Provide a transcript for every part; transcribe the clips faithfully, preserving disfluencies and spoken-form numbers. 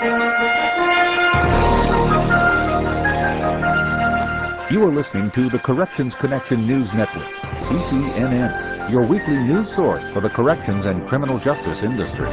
You are listening to the Corrections Connection News Network, C C N N, your weekly news source for the corrections and criminal justice industry.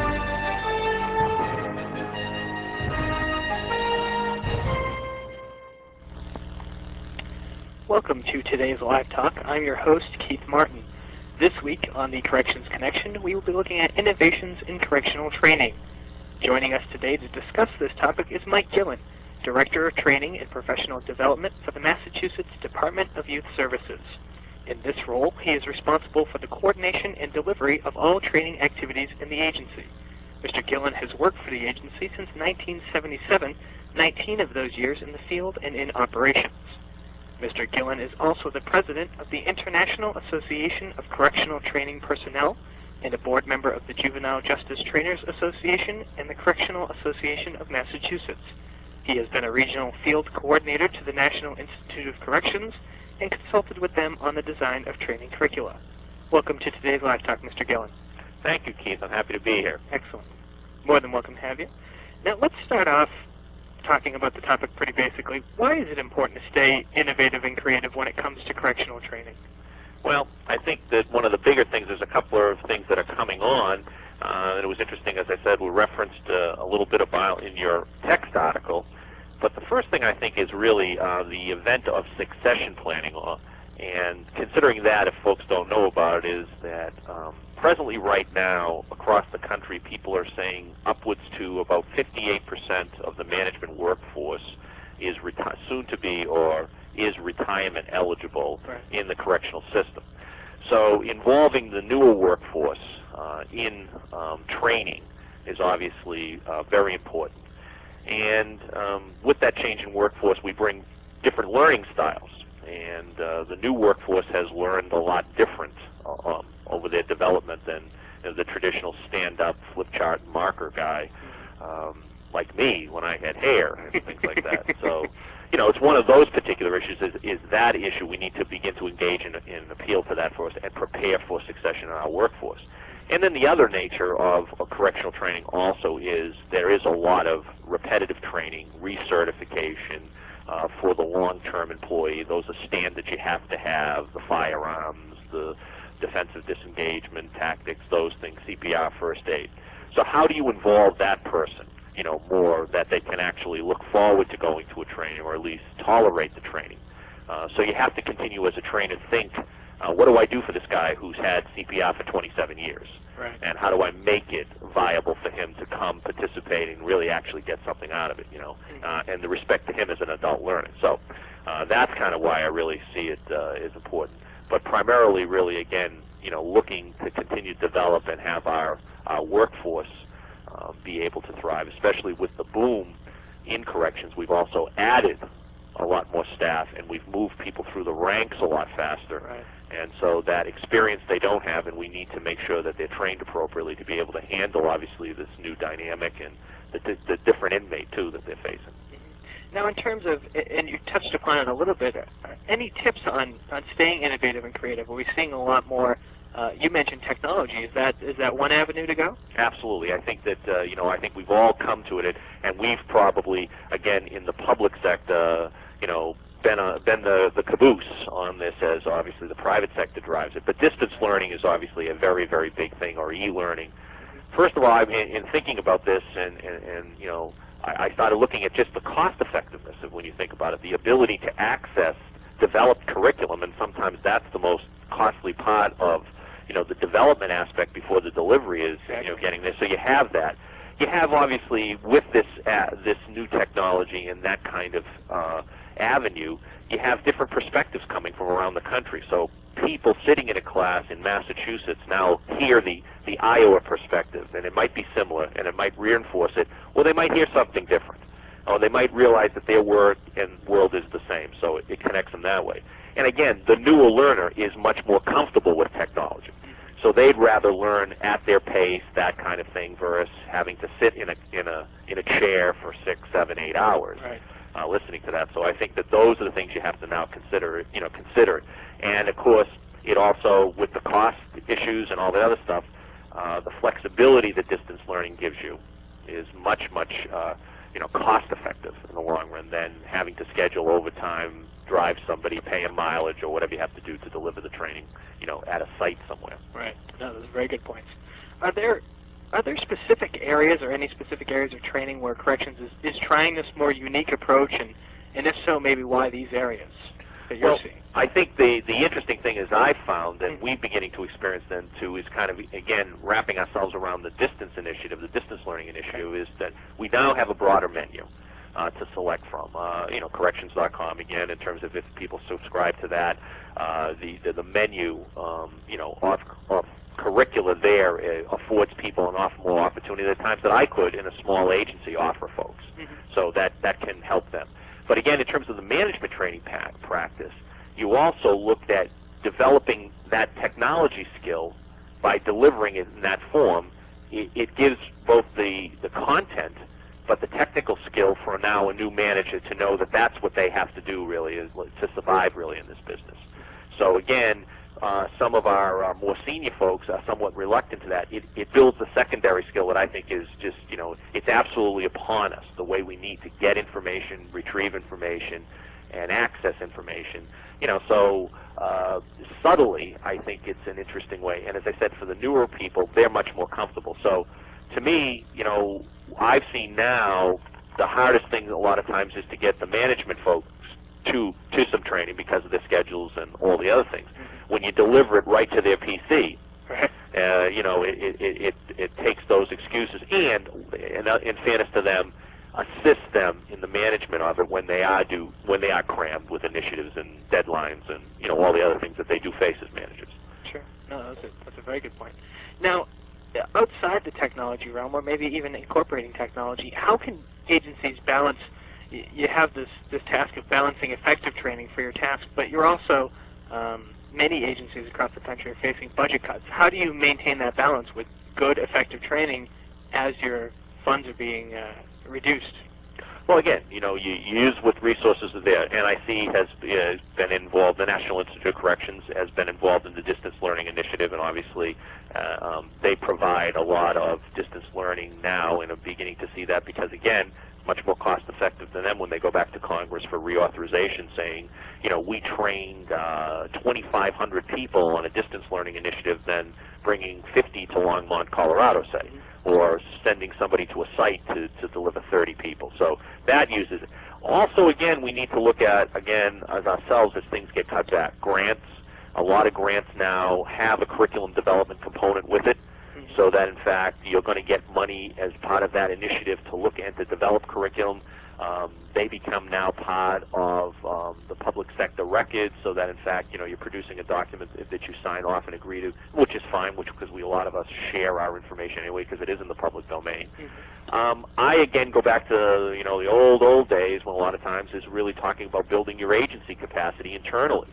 Welcome to today's Live Talk. I'm your host, Keith Martin. This week on the Corrections Connection, we will be looking at innovations in correctional training. Joining us today to discuss this topic is Mike Gillen, Director of Training and Professional Development for the Massachusetts Department of Youth Services. In this role, he is responsible for the coordination and delivery of all training activities in the agency. Mister Gillen has worked for the agency since nineteen seventy-seven, nineteen of those years in the field and in operations. Mister Gillen is also the president of the International Association of Correctional Training Personnel and a board member of the Juvenile Justice Trainers Association and the Correctional Association of Massachusetts. He has been a regional field coordinator to the National Institute of Corrections and consulted with them on the design of training curricula. Welcome to today's Live Talk, Mister Gillen. Thank you, Keith. I'm happy to be here. Excellent. More than welcome to have you. Now, let's start off talking about the topic pretty basically. Why is it important to stay innovative and creative when it comes to correctional training? Well, I think that one of the bigger things, there's a couple of things that are coming on. Uh, and it was interesting, as I said, we referenced uh, a little bit about in your text article. But the first thing I think is really uh, the event of succession planning. Uh, and considering that, if folks don't know about it, is that um, presently right now across the country, people are saying upwards to about fifty-eight percent of the management workforce is reti- soon to be or is retirement eligible right. in the correctional system. So involving the newer workforce uh, in um, training is obviously uh, very important. And um, with that change in workforce, we bring different learning styles. And uh, the new workforce has learned a lot different uh, um, over their development than you know, the traditional stand-up, flip chart, and marker guy um, like me when I had hair and things like that. So, you know, it's one of those particular issues is, is that issue. We need to begin to engage in, in an appeal to that for us and prepare for succession in our workforce. And then the other nature of, of correctional training also is there is a lot of repetitive training, recertification uh, for the long-term employee. Those are standards you have to have, the firearms, the defensive disengagement tactics, those things, C P R, first aid. So how do you involve that person, you know, more that they can actually look forward to going to a training or at least tolerate the training? Uh, so you have to continue as a trainer think, uh, what do I do for this guy who's had C P R for twenty-seven years? Right. And how do I make it viable for him to come participate and really actually get something out of it, you know, Mm-hmm. uh, and the respect to him as an adult learner. So uh, that's kind of why I really see it uh, as important. But primarily, really, again, you know, looking to continue to develop and have our, our workforce uh, be able to thrive, especially with the boom in corrections. We've also added a lot more staff, and we've moved people through the ranks a lot faster. Right. And so that experience they don't have, and we need to make sure that they're trained appropriately to be able to handle, obviously, this new dynamic and the, the different inmate, too, that they're facing. Now, in terms of, and you touched upon it a little bit, any tips on, on staying innovative and creative? Are we seeing a lot more? Uh, you mentioned technology. Is that is that one avenue to go? Absolutely. I think that, uh, you know, I think we've all come to it, and we've probably, again, in the public sector, you know, been, a, been the, the caboose on this as obviously the private sector drives it. But distance learning is obviously a very, very big thing, or e-learning. First of all, I mean, in thinking about this, and, and, and you know, I, I started looking at just the cost effectiveness of when you think about it, the ability to access developed curriculum, and sometimes that's the most costly part of, you know, the development aspect before the delivery is, you know, getting there. So you have that. You have, obviously, with this uh, this new technology and that kind of uh, avenue, you have different perspectives coming from around the country. So people sitting in a class in Massachusetts now hear the, the Iowa perspective, and it might be similar, and it might reinforce it, or they might hear something different. Or they might realize that their work and world is the same, so it, it connects them that way. And again, the newer learner is much more comfortable with technology. So they'd rather learn at their pace, that kind of thing, versus having to sit in a in a in a chair for six, seven, eight hours, Right. uh, listening to that. So I think that those are the things you have to now consider. You know, consider. And of course, it also, with the cost issues and all the other stuff, uh, the flexibility that distance learning gives you is much, much uh, you know, cost effective in the long run than having to schedule overtime, drive somebody, pay a mileage, or whatever you have to do to deliver the training, you know, at a site somewhere. Right. No, those are very good points. Are there are there specific areas or any specific areas of training where corrections is, is trying this more unique approach, and, and if so, maybe why these areas that you're well, seeing? I think the, the interesting thing is I've found, and we're beginning to experience then too, is kind of, again, wrapping ourselves around the distance initiative, the distance learning initiative, is that we now have a broader menu uh, to select from. Uh, you know, corrections dot com, again, in terms of if people subscribe to that, uh, the, the, the menu, um, you know, off, off curricula there uh, affords people an awful more opportunity at times that I could in a small agency offer folks. Mm-hmm. So that, that can help them. But again, in terms of the management training pack practice, you also looked at developing that technology skill by delivering it in that form. It, it gives both the, the content, but the technical skill for now a new manager to know that that's what they have to do really, is to survive really in this business. So again, uh, some of our uh, more senior folks are somewhat reluctant to that. It, it builds a secondary skill that I think is just, you know, it's absolutely upon us, the way we need to get information, retrieve information, and access information. You know, so uh, subtly, I think it's an interesting way. And as I said, for the newer people, they're much more comfortable. So to me, you know, I've seen now the hardest thing a lot of times is to get the management folks to to some training because of their schedules and all the other things. When you deliver it right to their P C, uh, you know, it, it, it, it takes those excuses and, in, in fairness to them, assist them in the management of it when they are do when they are crammed with initiatives and deadlines and, you know, all the other things that they do face as managers. Sure. No, that's a, that's a very good point. Now, outside the technology realm, or maybe even incorporating technology, how can agencies balance? You have this this task of balancing effective training for your task, but you're also um, many agencies across the country are facing budget cuts. How do you maintain that balance with good, effective training as your funds are being uh, reduced? Well, again, you know, you, you use what resources are there. N I C has uh, been involved, the National Institute of Corrections has been involved in the distance learning initiative, and obviously uh, um, they provide a lot of distance learning now, and are beginning to see that because, again, it's much more cost effective than them when they go back to Congress for reauthorization saying, you know, we trained uh, twenty-five hundred people on a distance learning initiative than bringing fifty to Longmont, Colorado, say, or sending somebody to a site to, to deliver thirty people. So that uses it. Also, again, we need to look at, again, as ourselves, as things get cut back. Grants, a lot of grants now have a curriculum development component with it, so that, in fact, you're going to get money as part of that initiative to look and to develop curriculum. Um, they become now part of um, the public sector records, so that, in fact, you know, you're producing a document that you sign off and agree to, which is fine, which because we a lot of us share our information anyway because it is in the public domain. Mm-hmm. um, I again go back to, you know, the old old days when a lot of times is really talking about building your agency capacity internally.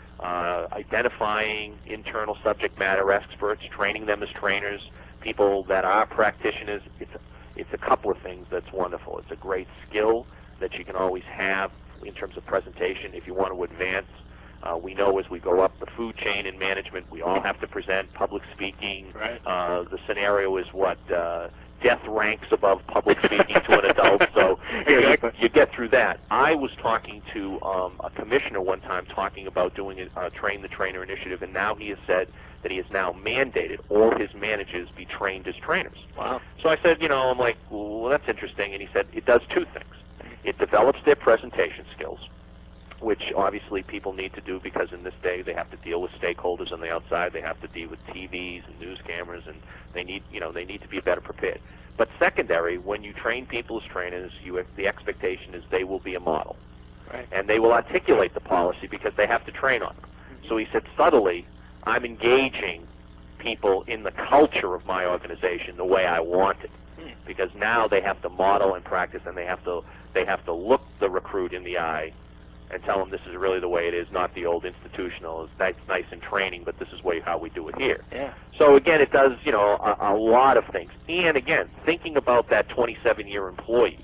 Uh, identifying internal subject matter experts, training them as trainers, people that are practitioners. It's a, it's a couple of things that's wonderful. It's a great skill that you can always have in terms of presentation if you want to advance. Uh, we know as we go up the food chain in management, we all have to present public speaking. Right. Uh, the scenario is what? Uh, death ranks above public speaking to an adult, so you, know, exactly. you, you get through that. I was talking to um, a commissioner one time talking about doing a uh, Train the Trainer initiative, and now he has said that he has now mandated all his managers be trained as trainers. Wow. So I said, you know, I'm like, well, that's interesting, and he said it does two things. It develops their presentation skills, which obviously people need to do because in this day they have to deal with stakeholders on the outside. They have to deal with T Vs and news cameras, and they need, you know, they need to be better prepared. But secondary, when you train people as trainers, you the expectation is they will be a model, right, and they will articulate the policy because they have to train on it. Mm-hmm. So he said, subtly, I'm engaging people in the culture of my organization the way I want it, mm. because now they have to model and practice, and they have to they have to look the recruit in the eye and tell them this is really the way it is, not the old institutional. That's nice in training, but this is way how we do it here. Yeah. So again, it does, you know, a, a lot of things. And again, thinking about that twenty-seven-year employee,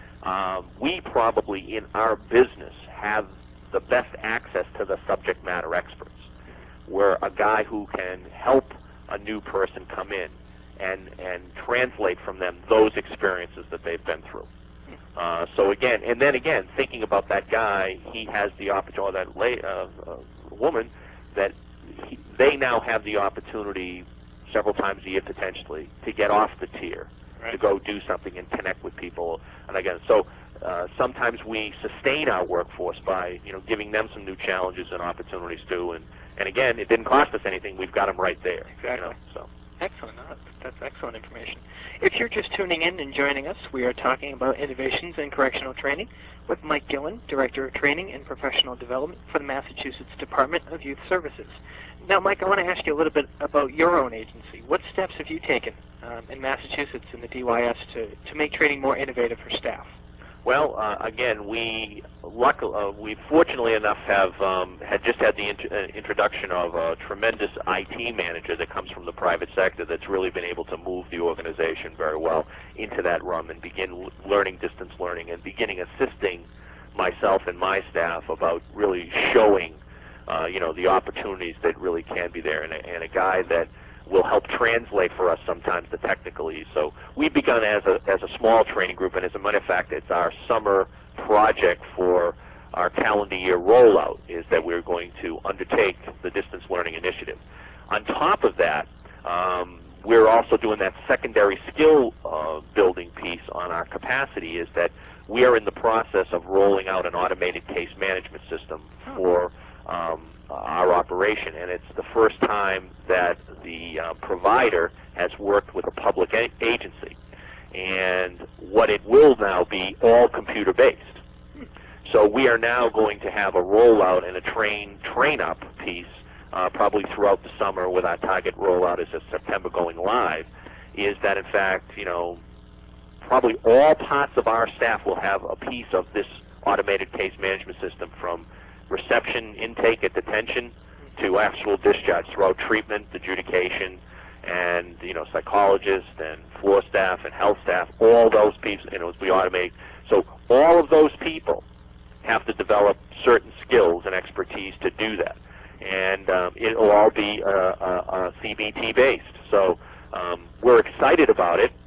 um, we probably in our business have the best access to the subject matter experts. We're a guy who can help a new person come in and and translate from them those experiences that they've been through. Uh, so again, and then again, thinking about that guy, he has the opportunity, or that la- uh, uh, woman, that he, they now have the opportunity several times a year potentially to get off the tier, Right. to go do something and connect with people. And again, so uh, sometimes we sustain our workforce by, you know, giving them some new challenges and opportunities too. And, and again, it didn't cost us anything. We've got them right there. Exactly. You know, so. Excellent. No, that's, that's excellent information. If you're just tuning in and joining us, we are talking about innovations in correctional training with Mike Gillen, Director of Training and Professional Development for the Massachusetts Department of Youth Services. Now, Mike, I want to ask you a little bit about your own agency. What steps have you taken um, in Massachusetts in the D Y S to, to make training more innovative for staff? Well, uh, again, we luck, uh, we fortunately enough have um, had just had the int- uh, introduction of a tremendous I T manager that comes from the private sector that's really been able to move the organization very well into that realm and begin l- learning distance learning and beginning assisting myself and my staff about really showing, uh, you know, the opportunities that really can be there, and a, and a guy that will help translate for us sometimes the technically. So we've begun as a, as a small training group, and as a matter of fact, it's our summer project for our calendar year rollout is that we're going to undertake the distance learning initiative. On top of that, um, we're also doing that secondary skill uh, building piece on our capacity is that we are in the process of rolling out an automated case management system for um, our operation, and it's the first time that the uh, provider has worked with a public a- agency. And what it will now be all computer-based. So we are now going to have a rollout and a train train-up piece uh, probably throughout the summer with our target rollout is of September going live, is that in fact, you know, probably all parts of our staff will have a piece of this automated case management system from reception, intake at detention, to actual discharge throughout treatment, adjudication, and you know psychologists and floor staff and health staff. All those pieces, you know, as we automate. So all of those people have to develop certain skills and expertise to do that, and um, it'll all be uh, uh, uh, C B T based. So um, we're excited about it.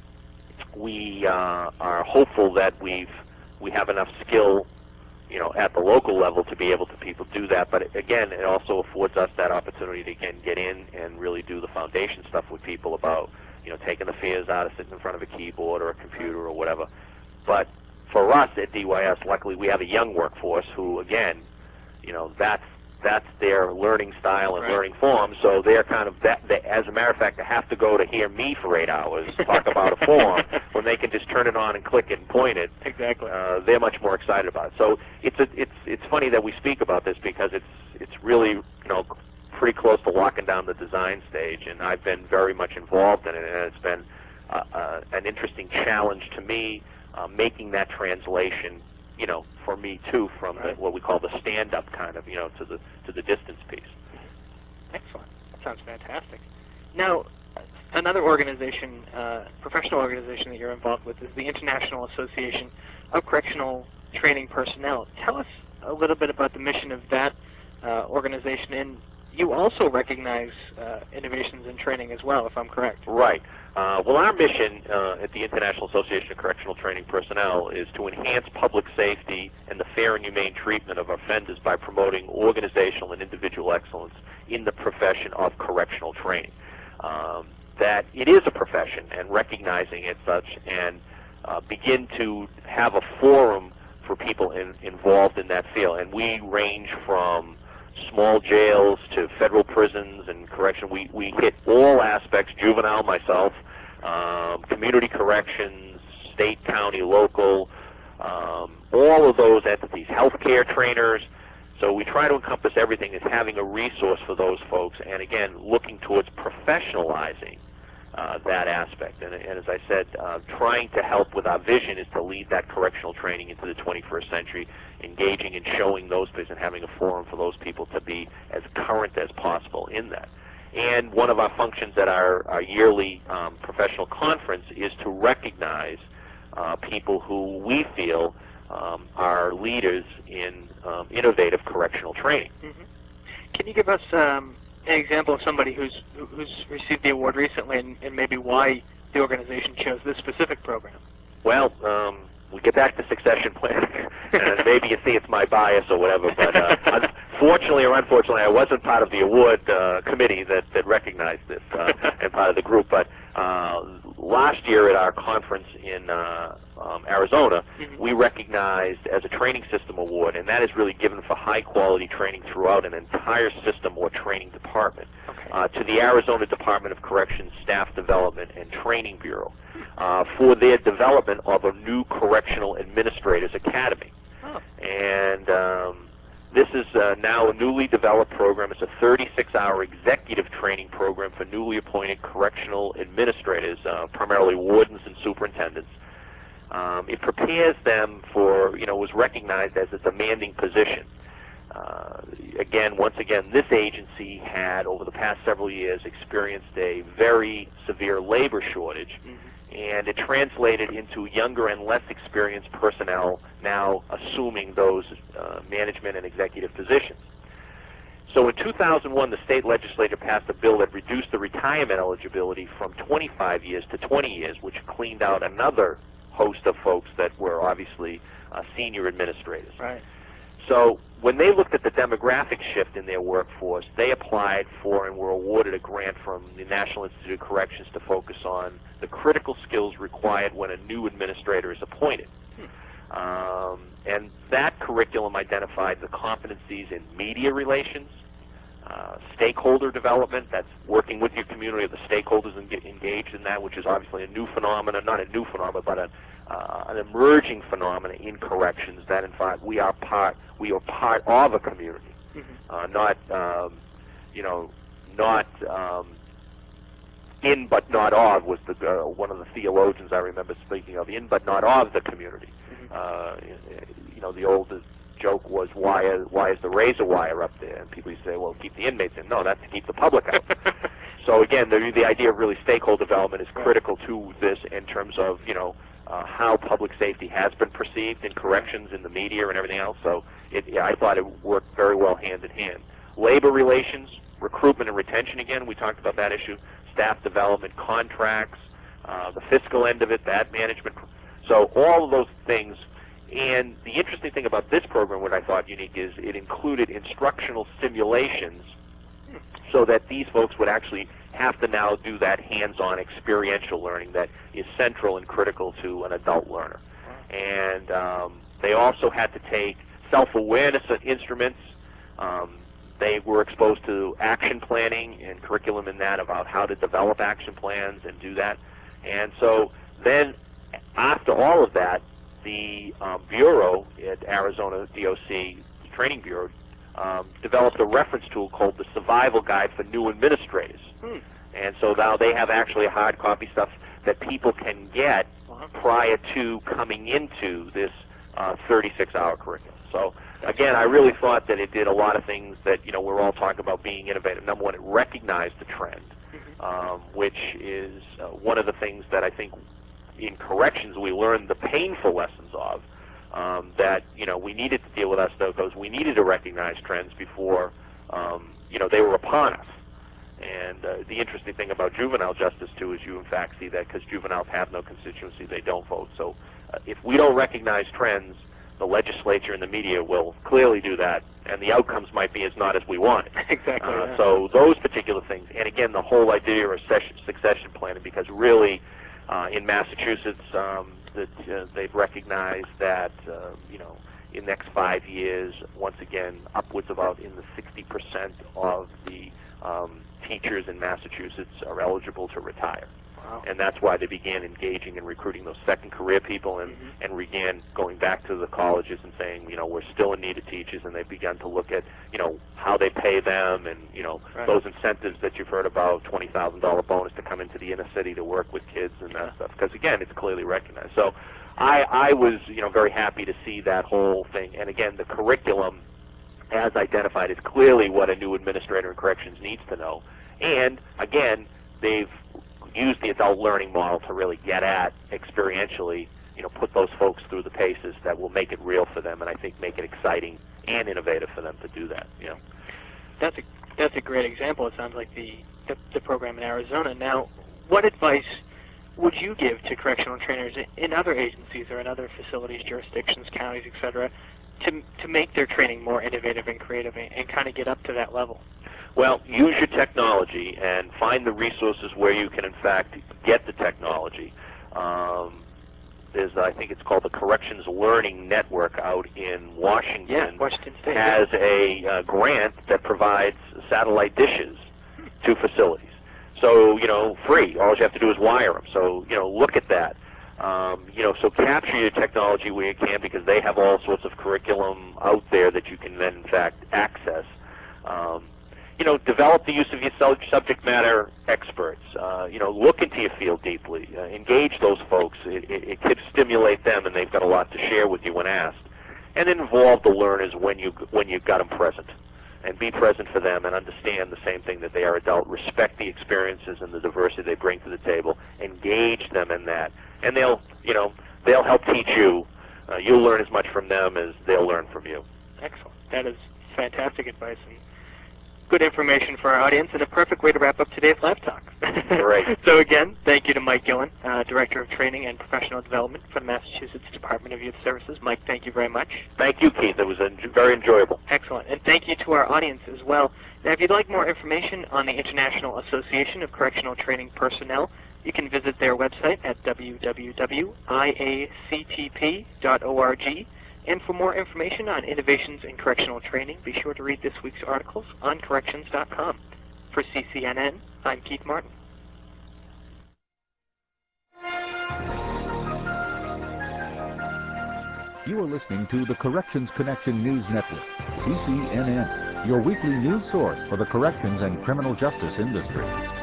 We uh, are hopeful that we've we have enough skill, you know, at the local level to be able to people do that. But again, it also affords us that opportunity to again get in and really do the foundation stuff with people about, you know, taking the fears out of sitting in front of a keyboard or a computer or whatever. But for us at D Y S, luckily we have a young workforce who, again, you know, that's that's their learning style and Right. learning form. So they're kind of that. They, as a matter of fact, they have to go to hear me for eight hours talk about a form when they can just turn it on and click it and point it. Exactly. Uh, they're much more excited about it. So it's a, it's it's funny that we speak about this because it's it's really, you know, pretty close to locking down the design stage, and I've been very much involved in it, and it's been uh, uh, an interesting challenge to me uh, making that translation, you know, for me too, from Right. the, what we call the stand-up kind of, you know, to the to the distance piece. Excellent. That sounds fantastic. Now, another organization, uh, professional organization that you're involved with is the International Association of Correctional Training Personnel. Tell us a little bit about the mission of that uh, organization, and you also recognize uh, innovations in training as well, if I'm correct. Right. Uh, well, our mission uh, at the International Association of Correctional Training Personnel is to enhance public safety and the fair and humane treatment of offenders by promoting organizational and individual excellence in the profession of correctional training. Um, that it is a profession, and recognizing it such, and uh, begin to have a forum for people in, involved in that field. And we range from small jails to federal prisons and correction. We, we hit all aspects, juvenile, myself, um, community corrections, state, county, local, um, all of those entities, healthcare trainers. So we try to encompass everything as having a resource for those folks, and again, looking towards professionalizing uh, that aspect. And, and as I said, uh, trying to help with our vision is to lead that correctional training into the twenty-first century, engaging and showing those people and having a forum for those people to be as current as possible in that. And one of our functions at our, our yearly um, professional conference is to recognize uh, people who we feel um, are leaders in um, innovative correctional training. Mm-hmm. Can you give us um, an example of somebody who's who's received the award recently, and, and maybe why the organization chose this specific program? Well, um, we get back to succession planning, and maybe you see it's my bias or whatever, but uh, fortunately or unfortunately, I wasn't part of the award uh, committee that, that recognized this uh, and part of the group. But uh, last year at our conference in uh, um, Arizona, mm-hmm. we recognized as a training system award, and that is really given for high-quality training throughout an entire system or training department, okay. uh, to the Arizona Department of Corrections Staff Development and Training Bureau. Uh, for their development of a new Correctional Administrators Academy. Oh. And um, this is uh, now a newly developed program. It's a thirty-six hour executive training program for newly appointed correctional administrators, uh, primarily wardens and superintendents. Um, it prepares them for, you know, was recognized as a demanding position. Uh, again, once again, this agency had, over the past several years, experienced a very severe labor shortage. Mm-hmm. And it translated into younger and less experienced personnel now assuming those uh, management and executive positions. So in two thousand one, the state legislature passed a bill that reduced the retirement eligibility from twenty-five years to twenty years, which cleaned out another host of folks that were obviously uh, senior administrators. Right. So when they looked at the demographic shift in their workforce, they applied for and were awarded a grant from the National Institute of Corrections to focus on the critical skills required when a new administrator is appointed. Hmm. Um, and that curriculum identified the competencies in media relations, uh, stakeholder development, that's working with your community, the stakeholders en- engaged in that, which is obviously a new phenomenon, not a new phenomenon, but a Uh, an emerging phenomenon in corrections that, in fact, we are part we are part of a community, mm-hmm. uh, not um, you know, not um, in but not of was the uh, one of the theologians I remember speaking of, in but not of the community. Mm-hmm. Uh, you know, the old joke was, why is, why is the razor wire up there? And people used to say, well, keep the inmates in. No, that's to keep the public out. So again, the, the idea of really stakeholder development is critical to this in terms of, you know, Uh, how public safety has been perceived in corrections, in the media, and everything else. So it, yeah, I thought it worked very well hand in hand. Labor relations, recruitment and retention, again, we talked about that issue, staff development, contracts, uh, the fiscal end of it, bad management. So all of those things. And the interesting thing about this program, what I thought unique, is it included instructional simulations so that these folks would actually have to now do that hands-on experiential learning that is central and critical to an adult learner. And um, they also had to take self-awareness instruments. Um, they were exposed to action planning and curriculum in that about how to develop action plans and do that. And so then after all of that, the um, Bureau at Arizona D O C, the Training Bureau, Um, developed a reference tool called the Survival Guide for New Administrators. Hmm. And so now they have actually hard copy stuff that people can get uh-huh. prior to coming into this uh, thirty-six hour curriculum. So again, I really thought that it did a lot of things that, you know, we're all talking about being innovative. Number one, it recognized the trend, mm-hmm. um, which is uh, one of the things that I think in corrections we learned the painful lessons of. Um, that, you know, we needed to deal with us, though, because we needed to recognize trends before, um, you know, they were upon us. And uh, the interesting thing about juvenile justice, too, is you, in fact, see that because juveniles have no constituency, they don't vote. So uh, if we don't recognize trends, the legislature and the media will clearly do that, and the outcomes might be as not as we want. Exactly. Uh, yeah. So those particular things, and again, the whole idea of succession planning, because really, uh, in Massachusetts, um, that uh, they've recognized that, uh, you know, in the next five years, once again, upwards about in the sixty percent of the um, teachers in Massachusetts are eligible to retire. Wow. And that's why they began engaging and recruiting those second career people and, mm-hmm. and began going back to the colleges and saying, you know, we're still in need of teachers, and they've begun to look at, you know, how they pay them and, you know, right. those incentives that you've heard about, twenty thousand dollars bonus to come into the inner city to work with kids and that stuff. Because, again, it's clearly recognized. So I, I was, you know, very happy to see that whole thing. And, again, the curriculum, as identified, is clearly what a new administrator in corrections needs to know. And, again, they've use the adult learning model to really get at experientially, you know, put those folks through the paces that will make it real for them, and I think make it exciting and innovative for them to do that. You know, that's a that's a great example. It sounds like the the, the program in Arizona. Now, what advice would you give to correctional trainers in other agencies or in other facilities, jurisdictions, counties, et cetera, to, to make their training more innovative and creative and, and kind of get up to that level? Well, use your technology and find the resources where you can, in fact, get the technology. Um, there's, I think it's called the Corrections Learning Network out in Washington. Yeah, Washington State. Has a uh, grant that provides satellite dishes to facilities. So, you know, free. All you have to do is wire them. So, you know, look at that. Um, you know, so capture your technology where you can, because they have all sorts of curriculum out there that you can then, in fact, access. Um, you know, develop the use of your subject matter experts. Uh, you know, look into your field deeply. Uh, engage those folks. It, it, it could stimulate them, and they've got a lot to share with you when asked. And involve the learners when you when you've got them present. And be present for them and understand the same thing, that they are adult. Respect the experiences and the diversity they bring to the table. Engage them in that. And they'll, you know, they'll help teach you. Uh, you'll learn as much from them as they'll learn from you. Excellent. That is fantastic advice and good information for our audience, and a perfect way to wrap up today's Live Talk. Great. So again, thank you to Mike Gillen, uh, Director of Training and Professional Development for the Massachusetts Department of Youth Services. Mike, thank you very much. Thank you, Keith. It was en very enjoyable. Excellent. And thank you to our audience as well. Now, if you'd like more information on the International Association of Correctional Training Personnel, you can visit their website at w w w dot i a c t p dot org. And for more information on innovations in correctional training, be sure to read this week's articles on corrections dot com. For C C N N, I'm Keith Martin. You are listening to the Corrections Connection News Network, C C N N, your weekly news source for the corrections and criminal justice industry.